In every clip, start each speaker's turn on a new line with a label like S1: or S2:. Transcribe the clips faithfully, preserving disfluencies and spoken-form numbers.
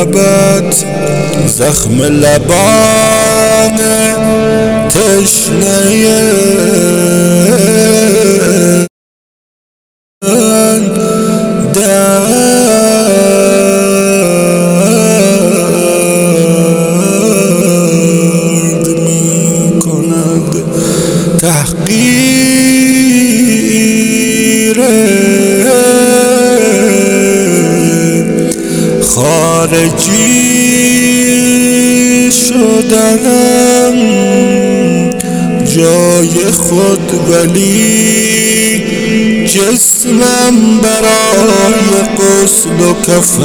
S1: لبت زخم لبان تشنه درد می کند تحقیر خارجی شدنم جای خود ولی جسمم برای غسل و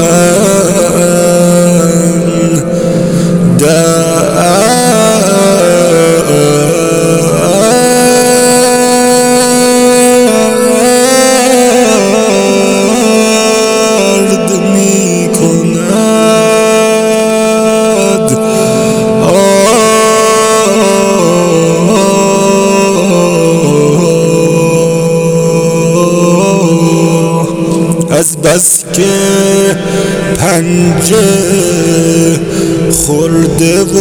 S1: کفن درد می کند از بس که پنجه خورده و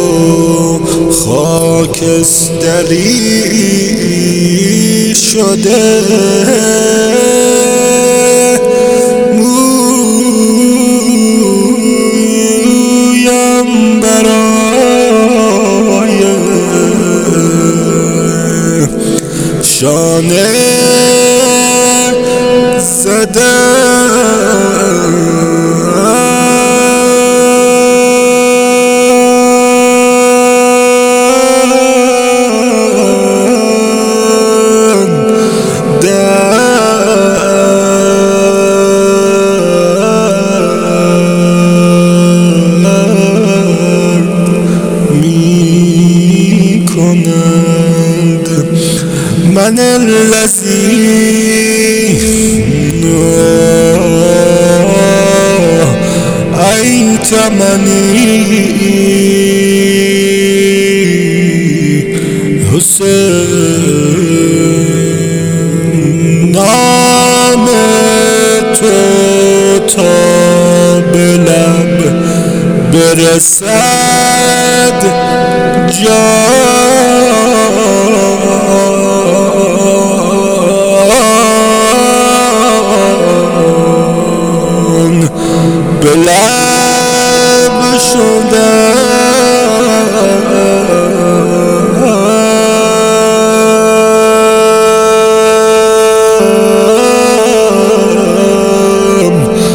S1: خاکستری شده مویم برای شانه زدن من الذي أيتمني حسین نام تو تا به لب برسد جان به لب شدم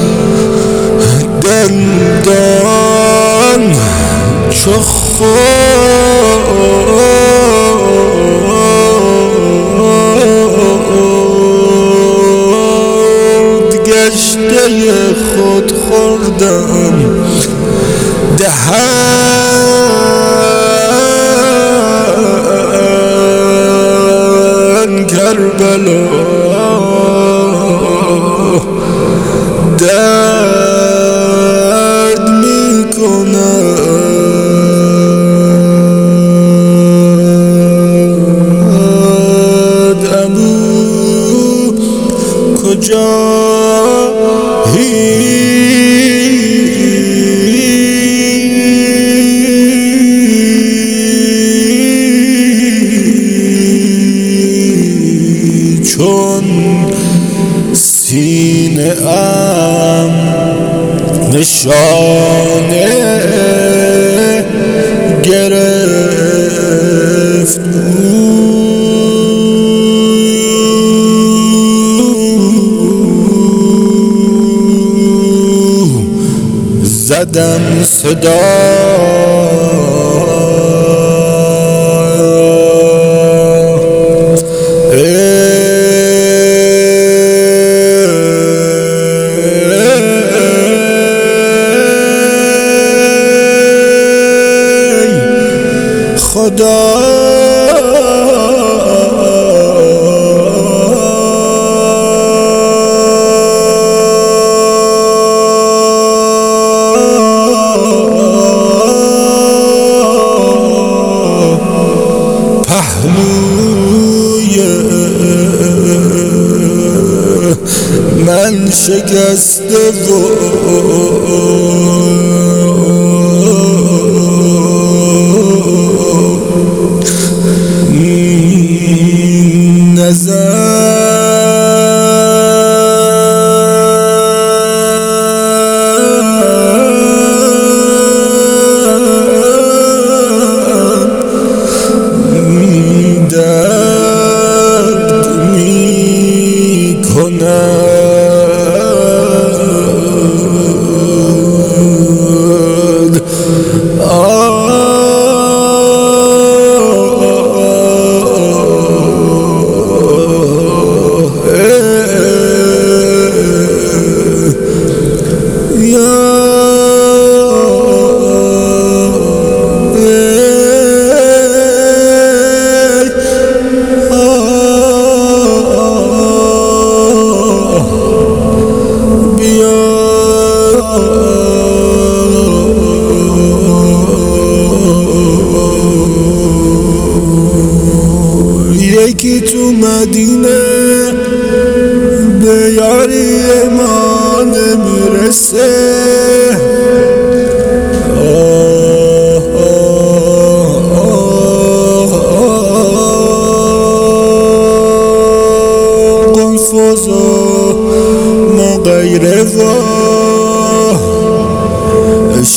S1: دندان چو خود گشته خود خوردم دهن کربلا درد می کند ابو کجایی چون سینه ام نشانه گرفت زدم صدا خدا پهلوی من شکسته و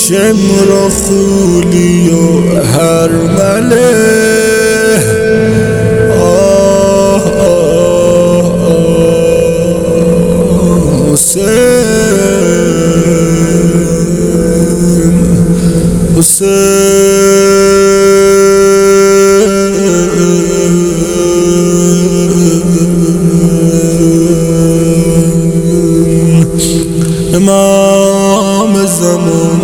S1: شمر و خولی و هرمله آه آه آه حسین حسین امام زمان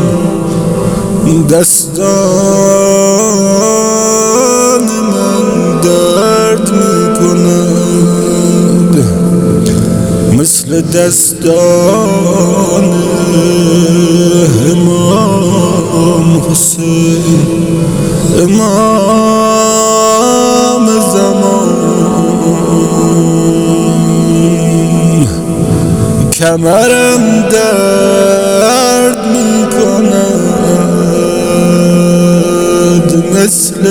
S1: دستان من درد میکند مثل دستان امام حسین امام زمان کمرم درد میکند مثل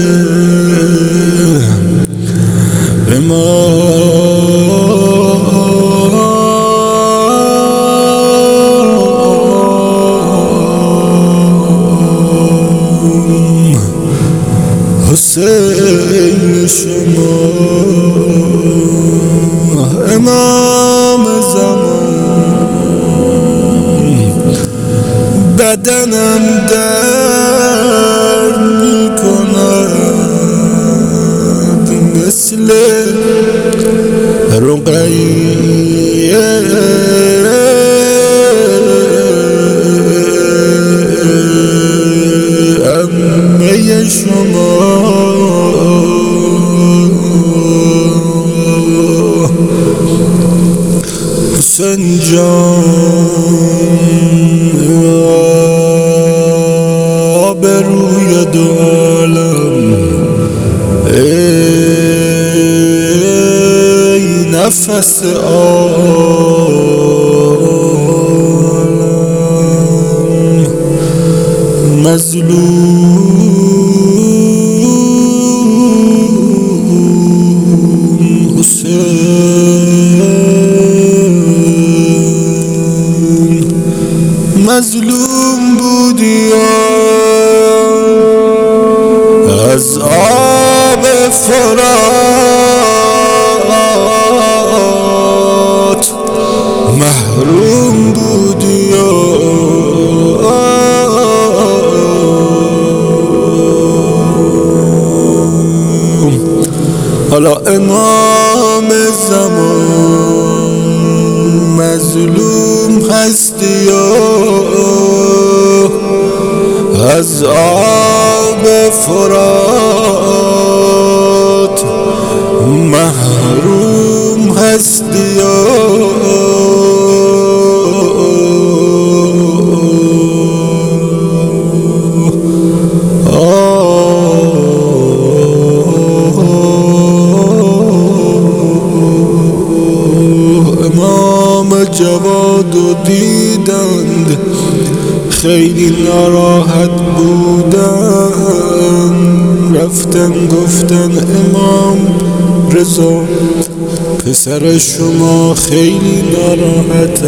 S1: امام حسین شما امام زمان بدنم درد میکند مثل رقیه عمه شما حسین جان آبروی دو عالم ای نفس عالم مظلوم حسین مظلوم بودی از آب فرات محروم بودی حالا امام زمان مظلوم هستی از آب فرات محروم هستی جواد و دیدند خیلی ناراحت بودن رفتن گفتن امام رضا پسر شما خیلی ناراحت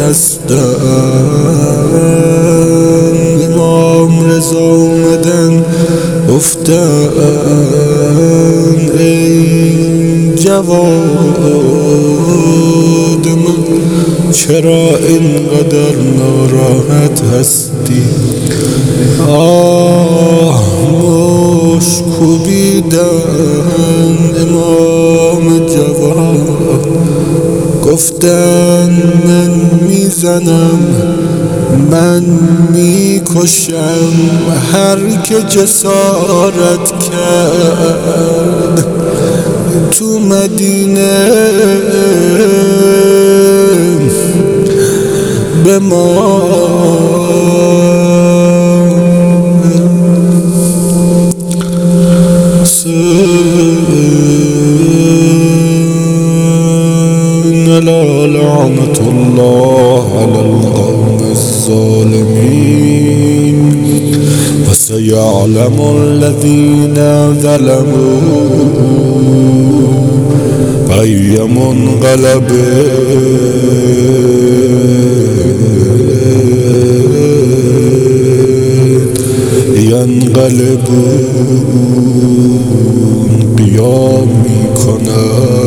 S1: هستند امام رضا اومدن گفتن ای جواد من چرا اینقدر ناراحت هستی آه مش کوبیدن امام جواد گفتن من میزنم من میکشم هر که جسارت کرد تو مدینه به ما لا لعنة الله على القوم الظالمين وسيعلم الذين ظلموا أي منقلب منقلبون قیام می کنند.